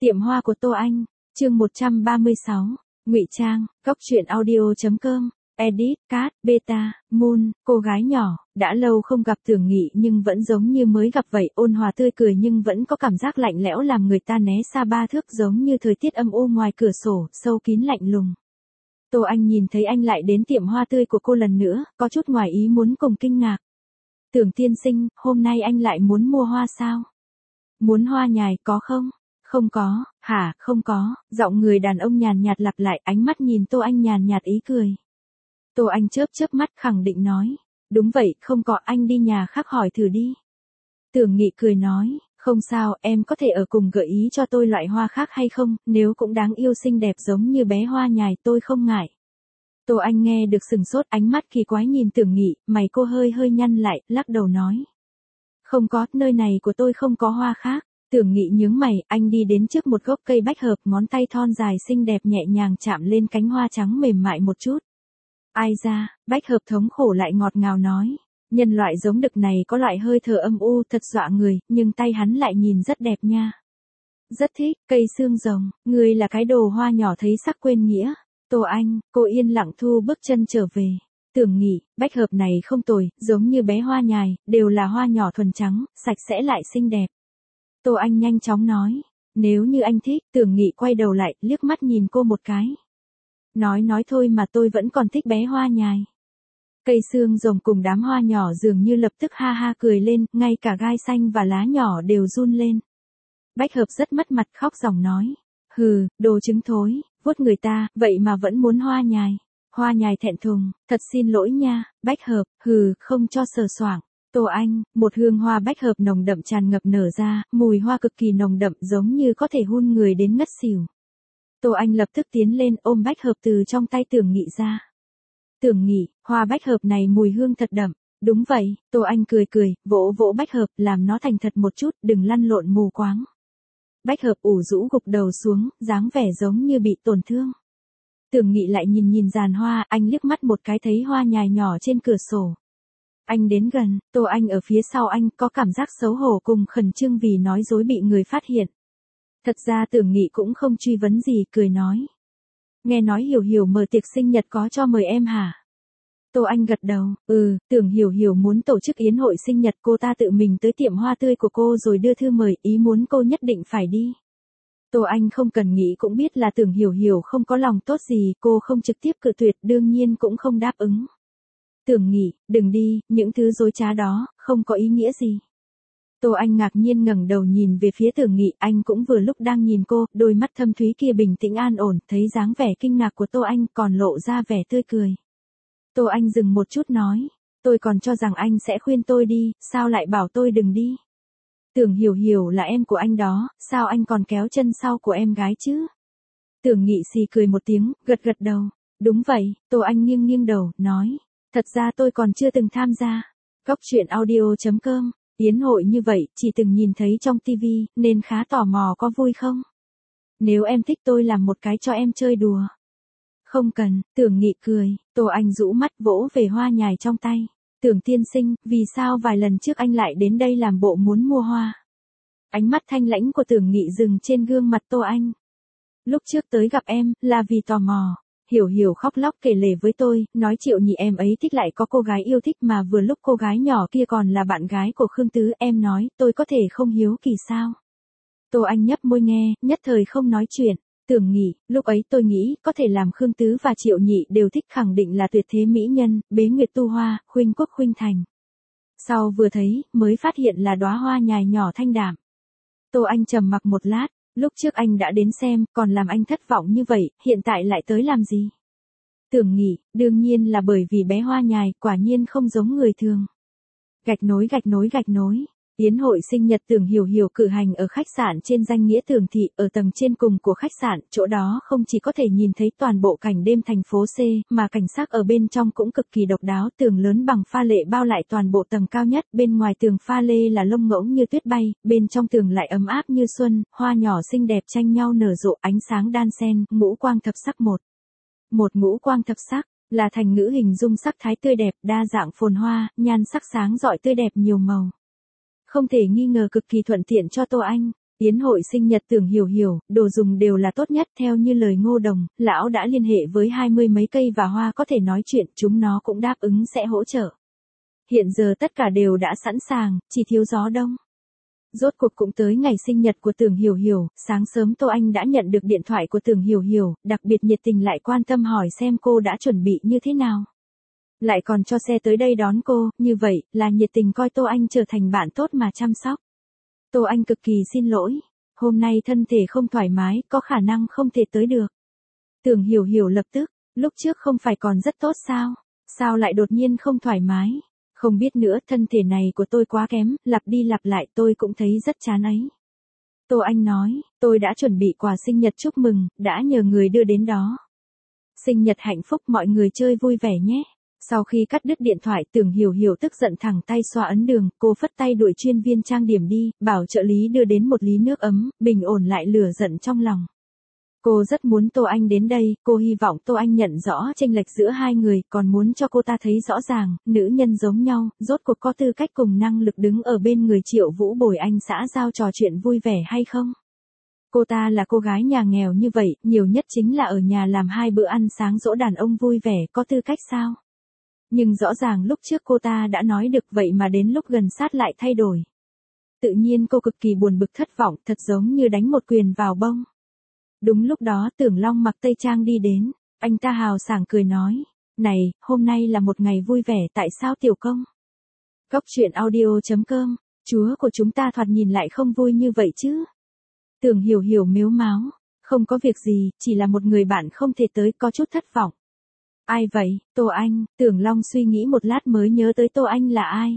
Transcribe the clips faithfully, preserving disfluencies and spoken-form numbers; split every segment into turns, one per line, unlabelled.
Tiệm hoa của Tô Anh, chương một trăm ba mươi sáu, Ngụy Trang, Góc truyện audio chấm com, edit, cat, beta, moon, cô gái nhỏ, đã lâu không gặp Tưởng Nghị nhưng vẫn giống như mới gặp vậy, ôn hòa tươi cười nhưng vẫn có cảm giác lạnh lẽo làm người ta né xa ba thước, giống như thời tiết âm u ngoài cửa sổ, sâu kín lạnh lùng. Tô Anh nhìn thấy anh lại đến tiệm hoa tươi của cô lần nữa, có chút ngoài ý muốn cùng kinh ngạc. Tưởng tiên sinh, hôm nay anh lại muốn mua hoa sao? Muốn hoa nhài có không? Không có, hả, không có, giọng người đàn ông nhàn nhạt lặp lại, ánh mắt nhìn Tô Anh nhàn nhạt ý cười. Tô Anh chớp chớp mắt khẳng định nói, đúng vậy, không có, anh đi nhà khác hỏi thử đi. Tưởng Nghị cười nói, không sao, em có thể ở cùng gợi ý cho tôi loại hoa khác hay không, nếu cũng đáng yêu xinh đẹp giống như bé hoa nhài tôi không ngại. Tô Anh nghe được sừng sốt, ánh mắt kỳ quái nhìn Tưởng Nghị, mày cô hơi hơi nhăn lại, lắc đầu nói. Không có, nơi này của tôi không có hoa khác. Tưởng Nghị nhướng mày, anh đi đến trước một gốc cây bách hợp, ngón tay thon dài xinh đẹp nhẹ nhàng chạm lên cánh hoa trắng mềm mại một chút. Ai ra, bách hợp thống khổ lại ngọt ngào nói. Nhân loại giống đực này có loại hơi thở âm u thật dọa người, nhưng tay hắn lại nhìn rất đẹp nha. Rất thích, cây xương rồng, người là cái đồ hoa nhỏ thấy sắc quên nghĩa. Tô Anh, cô yên lặng thu bước chân trở về. Tưởng Nghị, bách hợp này không tồi, giống như bé hoa nhài, đều là hoa nhỏ thuần trắng, sạch sẽ lại xinh đẹp. Tô Anh nhanh chóng nói, nếu như anh thích, Tưởng Nghị quay đầu lại, liếc mắt nhìn cô một cái. Nói nói thôi mà tôi vẫn còn thích bé hoa nhài. Cây xương rồng cùng đám hoa nhỏ dường như lập tức ha ha cười lên, ngay cả gai xanh và lá nhỏ đều run lên. Bách hợp rất mất mặt khóc ròng nói, hừ, đồ trứng thối, vuốt người ta, vậy mà vẫn muốn hoa nhài. Hoa nhài thẹn thùng, thật xin lỗi nha, bách hợp, hừ, không cho sờ soạng. Tô Anh, một hương hoa bách hợp nồng đậm tràn ngập nở ra, mùi hoa cực kỳ nồng đậm giống như có thể hun người đến ngất xỉu. Tô Anh lập tức tiến lên ôm bách hợp từ trong tay Tưởng Nghị ra. Tưởng Nghị, hoa bách hợp này mùi hương thật đậm. Đúng vậy, Tô Anh cười cười, vỗ vỗ bách hợp, làm nó thành thật một chút, đừng lăn lộn mù quáng. Bách hợp ủ rũ gục đầu xuống, dáng vẻ giống như bị tổn thương. Tưởng Nghị lại nhìn nhìn giàn hoa, anh liếc mắt một cái thấy hoa nhài nhỏ trên cửa sổ. Anh đến gần, Tô Anh ở phía sau anh có cảm giác xấu hổ cùng khẩn trương vì nói dối bị người phát hiện. Thật ra Tưởng Nghị cũng không truy vấn gì, cười nói. Nghe nói Hiểu Hiểu mở tiệc sinh nhật có cho mời em hả? Tô Anh gật đầu, ừ, Tưởng Hiểu Hiểu muốn tổ chức yến hội sinh nhật, cô ta tự mình tới tiệm hoa tươi của cô rồi đưa thư mời, ý muốn cô nhất định phải đi. Tô Anh không cần nghĩ cũng biết là Tưởng Hiểu Hiểu không có lòng tốt gì, cô không trực tiếp cự tuyệt, đương nhiên cũng không đáp ứng. Tưởng Nghị, đừng đi, những thứ dối trá đó, không có ý nghĩa gì. Tô Anh ngạc nhiên ngẩng đầu nhìn về phía Tưởng Nghị, anh cũng vừa lúc đang nhìn cô, đôi mắt thâm thúy kia bình tĩnh an ổn, thấy dáng vẻ kinh ngạc của Tô Anh còn lộ ra vẻ tươi cười. Tô Anh dừng một chút nói, tôi còn cho rằng anh sẽ khuyên tôi đi, sao lại bảo tôi đừng đi. Tưởng Hiểu Hiểu là em của anh đó, sao anh còn kéo chân sau của em gái chứ? Tưởng Nghị xì cười một tiếng, gật gật đầu, đúng vậy, Tô Anh nghiêng nghiêng đầu, nói. Thật ra tôi còn chưa từng tham gia. Góc truyện audio chấm com, yến hội như vậy, chỉ từng nhìn thấy trong tivi, nên khá tò mò có vui không? Nếu em thích tôi làm một cái cho em chơi đùa. Không cần, Tưởng Nghị cười, Tô Anh rũ mắt vỗ về hoa nhài trong tay. Tưởng tiên sinh, vì sao vài lần trước anh lại đến đây làm bộ muốn mua hoa? Ánh mắt thanh lãnh của Tưởng Nghị dừng trên gương mặt Tô Anh. Lúc trước tới gặp em, là vì tò mò. Hiểu Hiểu khóc lóc kể lể với tôi, nói Triệu Nhị em ấy thích lại có cô gái yêu thích mà vừa lúc cô gái nhỏ kia còn là bạn gái của Khương Tứ, em nói, tôi có thể không hiếu kỳ sao? Tô Anh nhấp môi nghe, nhất thời không nói chuyện. Tưởng Nghị, lúc ấy tôi nghĩ, có thể làm Khương Tứ và Triệu Nhị đều thích, khẳng định là tuyệt thế mỹ nhân, bế nguyệt tu hoa, khuynh quốc khuynh thành. Sau vừa thấy, mới phát hiện là đóa hoa nhài nhỏ thanh đạm. Tô Anh trầm mặc một lát. Lúc trước anh đã đến xem, còn làm anh thất vọng như vậy, hiện tại lại tới làm gì? Tưởng Nghị, đương nhiên là bởi vì bé hoa nhài, quả nhiên không giống người thường. Gạch nối gạch nối gạch nối. Yến hội sinh nhật Tưởng Hiểu Hiểu cử hành ở khách sạn trên danh nghĩa Tưởng Thị, ở tầng trên cùng của khách sạn, chỗ đó không chỉ có thể nhìn thấy toàn bộ cảnh đêm thành phố C, mà cảnh sắc ở bên trong cũng cực kỳ độc đáo, tường lớn bằng pha lê bao lại toàn bộ tầng cao nhất, bên ngoài tường pha lê là lông ngỗng như tuyết bay, bên trong tường lại ấm áp như xuân, hoa nhỏ xinh đẹp tranh nhau nở rộ, ánh sáng đan xen, ngũ quang thập sắc một. Một ngũ quang thập sắc là thành ngữ hình dung sắc thái tươi đẹp, đa dạng phồn hoa, nhan sắc sáng rọi tươi đẹp nhiều màu. Không thể nghi ngờ cực kỳ thuận tiện cho Tô Anh. Yến hội sinh nhật Tưởng Hiểu Hiểu, đồ dùng đều là tốt nhất, theo như lời Ngô Đồng, lão đã liên hệ với hai mươi mấy cây và hoa có thể nói chuyện, chúng nó cũng đáp ứng sẽ hỗ trợ. Hiện giờ tất cả đều đã sẵn sàng, chỉ thiếu gió đông. Rốt cuộc cũng tới ngày sinh nhật của Tưởng Hiểu Hiểu, sáng sớm Tô Anh đã nhận được điện thoại của Tưởng Hiểu Hiểu, đặc biệt nhiệt tình lại quan tâm hỏi xem cô đã chuẩn bị như thế nào. Lại còn cho xe tới đây đón cô, như vậy, là nhiệt tình coi Tô Anh trở thành bạn tốt mà chăm sóc. Tô Anh cực kỳ xin lỗi, hôm nay thân thể không thoải mái, có khả năng không thể tới được. Tưởng Hiểu Hiểu lập tức, lúc trước không phải còn rất tốt sao, sao lại đột nhiên không thoải mái. Không biết nữa, thân thể này của tôi quá kém, lặp đi lặp lại tôi cũng thấy rất chán ấy. Tô Anh nói, tôi đã chuẩn bị quà sinh nhật chúc mừng, đã nhờ người đưa đến đó. Sinh nhật hạnh phúc, mọi người chơi vui vẻ nhé. Sau khi cắt đứt điện thoại, Tưởng Hiểu Hiểu tức giận thẳng tay xoa ấn đường, cô phất tay đuổi chuyên viên trang điểm đi, bảo trợ lý đưa đến một ly nước ấm, bình ổn lại lửa giận trong lòng. Cô rất muốn Tô Anh đến đây, cô hy vọng Tô Anh nhận rõ chênh lệch giữa hai người, còn muốn cho cô ta thấy rõ ràng, nữ nhân giống nhau, rốt cuộc có tư cách cùng năng lực đứng ở bên người Triệu Vũ bồi anh xã giao trò chuyện vui vẻ hay không? Cô ta là cô gái nhà nghèo như vậy, nhiều nhất chính là ở nhà làm hai bữa ăn sáng dỗ đàn ông vui vẻ, có tư cách sao? Nhưng rõ ràng lúc trước cô ta đã nói được vậy mà đến lúc gần sát lại thay đổi. Tự nhiên cô cực kỳ buồn bực thất vọng, thật giống như đánh một quyền vào bông. Đúng lúc đó Tưởng Long mặc tây trang đi đến, anh ta hào sảng cười nói, này, hôm nay là một ngày vui vẻ, tại sao tiểu công? Cóc truyện audio chấm com, chúa của chúng ta thoạt nhìn lại không vui như vậy chứ. Tưởng Hiểu Hiểu mếu máo, không có việc gì, chỉ là một người bạn không thể tới, có chút thất vọng. Ai vậy, Tô Anh? Tưởng Long suy nghĩ một lát mới nhớ tới Tô Anh là ai.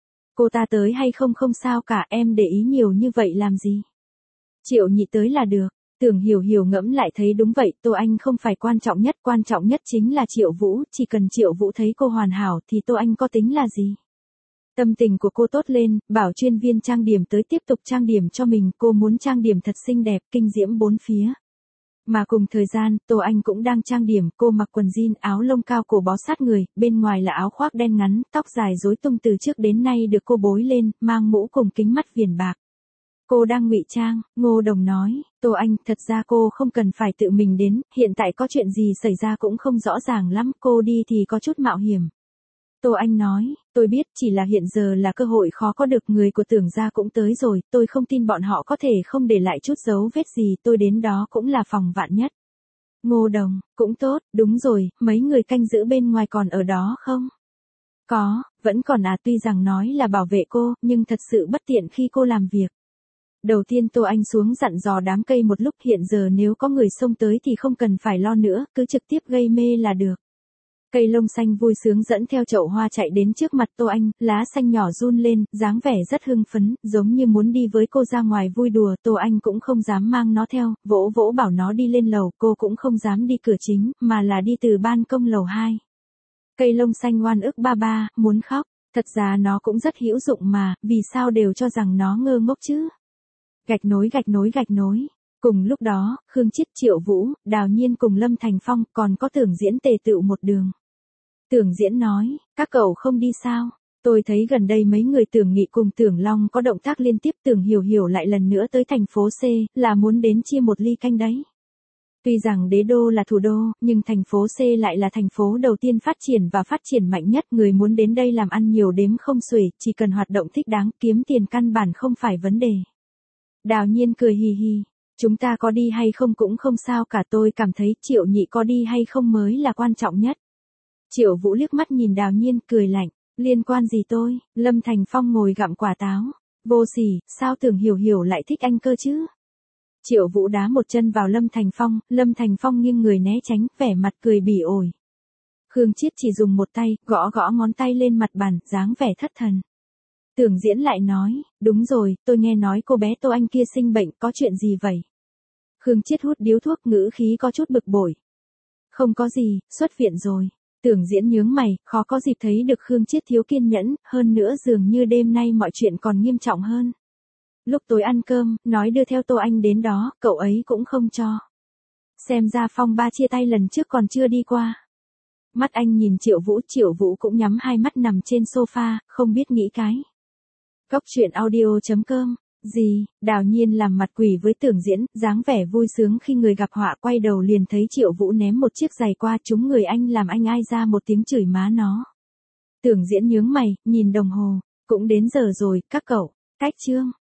Cô ta tới hay không không sao cả, em để ý nhiều như vậy làm gì? Triệu Nhị tới là được. Tưởng Hiểu Hiểu ngẫm lại thấy đúng vậy, Tô Anh không phải quan trọng nhất, quan trọng nhất chính là Triệu Vũ, chỉ cần Triệu Vũ thấy cô hoàn hảo thì Tô Anh có tính là gì? Tâm tình của cô tốt lên, bảo chuyên viên trang điểm tới tiếp tục trang điểm cho mình, cô muốn trang điểm thật xinh đẹp, kinh diễm bốn phía. Mà cùng thời gian, Tô Anh cũng đang trang điểm, cô mặc quần jean, áo lông cao cổ bó sát người, bên ngoài là áo khoác đen ngắn, tóc dài rối tung từ trước đến nay được cô bối lên, mang mũ cùng kính mắt viền bạc. Cô đang ngụy trang, Ngô Đồng nói, Tô Anh, thật ra cô không cần phải tự mình đến, hiện tại có chuyện gì xảy ra cũng không rõ ràng lắm, cô đi thì có chút mạo hiểm. Tô Anh nói, tôi biết, chỉ là hiện giờ là cơ hội khó có được, người của Tưởng gia cũng tới rồi, tôi không tin bọn họ có thể không để lại chút dấu vết gì, tôi đến đó cũng là phòng vạn nhất. Ngô Đồng, cũng tốt, đúng rồi, mấy người canh giữ bên ngoài còn ở đó không? Có, vẫn còn à, tuy rằng nói là bảo vệ cô, nhưng thật sự bất tiện khi cô làm việc. Đầu tiên Tô Anh xuống dặn dò đám cây một lúc, hiện giờ nếu có người xông tới thì không cần phải lo nữa, cứ trực tiếp gây mê là được. Cây lông xanh vui sướng dẫn theo chậu hoa chạy đến trước mặt Tô Anh, lá xanh nhỏ run lên, dáng vẻ rất hưng phấn, giống như muốn đi với cô ra ngoài vui đùa, Tô Anh cũng không dám mang nó theo, vỗ vỗ bảo nó đi lên lầu, cô cũng không dám đi cửa chính, mà là đi từ ban công lầu hai. Cây lông xanh oan ức ba ba, muốn khóc, thật ra nó cũng rất hữu dụng mà, vì sao đều cho rằng nó ngơ ngốc chứ? Gạch nối gạch nối gạch nối. Cùng lúc đó, Khương Chiết, Triệu Vũ, Đào Nhiên cùng Lâm Thành Phong còn có Tưởng Diễn tề tựu một đường. Tưởng Diễn nói, các cậu không đi sao? Tôi thấy gần đây mấy người Tưởng Nghị cùng Tưởng Long có động tác liên tiếp, Tưởng Hiểu Hiểu lại lần nữa tới thành phố C, là muốn đến chia một ly canh đấy. Tuy rằng đế đô là thủ đô, nhưng thành phố C lại là thành phố đầu tiên phát triển và phát triển mạnh nhất, người muốn đến đây làm ăn nhiều đếm không xuể, chỉ cần hoạt động thích đáng, kiếm tiền căn bản không phải vấn đề. Đào Nhiên cười hì hì, chúng ta có đi hay không cũng không sao cả, tôi cảm thấy Triệu Nhị có đi hay không mới là quan trọng nhất. Triệu Vũ liếc mắt nhìn Đào Nhiên cười lạnh, liên quan gì tôi? Lâm Thành Phong ngồi gặm quả táo, vô sỉ, sao Tưởng Hiểu Hiểu lại thích anh cơ chứ? Triệu Vũ đá một chân vào Lâm Thành Phong, Lâm Thành Phong nghiêng người né tránh, vẻ mặt cười bỉ ổi. Khương Chiết chỉ dùng một tay, gõ gõ ngón tay lên mặt bàn, dáng vẻ thất thần. Tưởng Diễn lại nói, đúng rồi, tôi nghe nói cô bé Tô Anh kia sinh bệnh, có chuyện gì vậy? Khương Chiết hút điếu thuốc, ngữ khí có chút bực bội. Không có gì, xuất viện rồi. Tưởng Diễn nhướng mày, khó có dịp thấy được Khương Chiết thiếu kiên nhẫn, hơn nữa dường như đêm nay mọi chuyện còn nghiêm trọng hơn. Lúc tối ăn cơm, nói đưa theo Tô Anh đến đó, cậu ấy cũng không cho. Xem ra phong ba chia tay lần trước còn chưa đi qua. Mắt anh nhìn Triệu Vũ, Triệu Vũ cũng nhắm hai mắt nằm trên sofa, không biết nghĩ cái. Cóc truyện audio chấm com Gì, Đào Nhiên làm mặt quỷ với Tưởng Diễn, dáng vẻ vui sướng khi người gặp họa quay đầu liền thấy Triệu Vũ ném một chiếc giày qua trúng người anh làm anh ai ra một tiếng chửi má nó. Tưởng Diễn nhướng mày, nhìn đồng hồ, cũng đến giờ rồi, các cậu, cách chương.